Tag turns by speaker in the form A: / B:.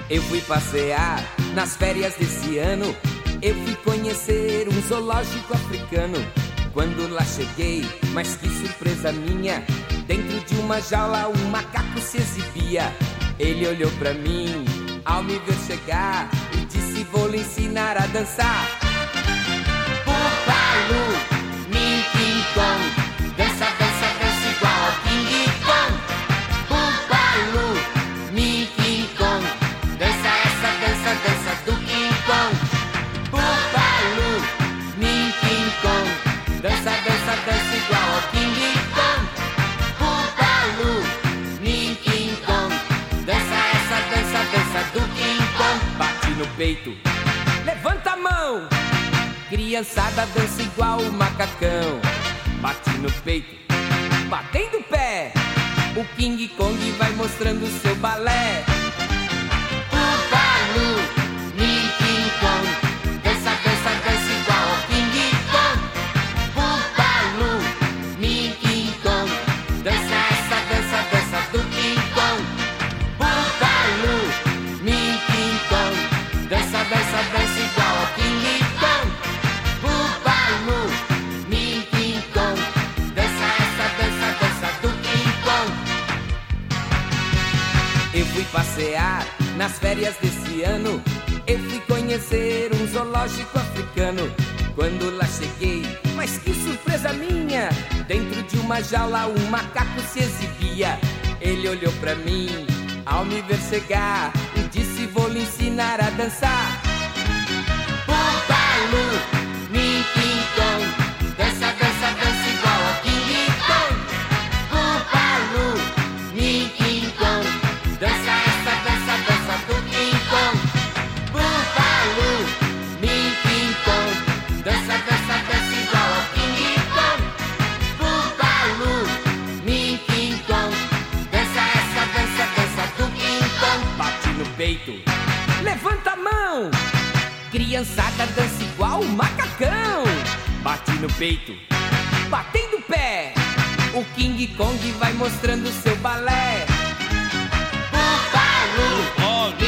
A: Eu fui passear nas férias desse ano. Eu fui conhecer um zoológico africano. Quando lá cheguei, mas que surpresa minha, dentro de uma jaula um macaco se exibia. Ele olhou pra mim ao me ver chegar e disse: vou lhe ensinar a dançar. Bubalu, King Kong, dança, dança, dança igual ao King Kong. Bubalu, King Kong, dança essa dança, dança do King Kong. Bubalu, King Kong, dança, dança, dança igual ao King Kong. Bubalu, King Kong, dança essa dança, dança do King Kong. Bate no peito, levanta a mão. Criançada dança igual o macacão. Bate no peito, batendo o pé. O King Kong vai mostrando seu balé. Bubalu, King Kong, dança, dança, dança igual ao King Kong. Bubalu, King Kong, dança essa dança, dança do King Kong. Bubalu, King Kong, dança, dança, dança igual ao King Kong. Bubalu, King Kong, dança essa dança, dança do King Kong. Eu fui passear nas férias desse ano. Eu fui conhecer um zoológico africano. Quando lá cheguei, mas que surpresa minha, dentro de uma jaula um macaco se exibia. Ele olhou pra mim ao me ver chegar e disse: vou lhe ensinar a dançar. Bubalu, King Kong, dança, dança, dança igual ao King Kong. Bubalu, King Kong, dança essa dança, dança do King Kong. Bubalu, King Kong, dança, dança, dança igual ao King Kong. Bubalu, King Kong, dança essa dança, dança do King Kong. Bate no peito, levanta a mão. Criançada dança igual o macacão. Bate no peito, batendo o pé. O King Kong vai mostrando seu balé. Bubalu,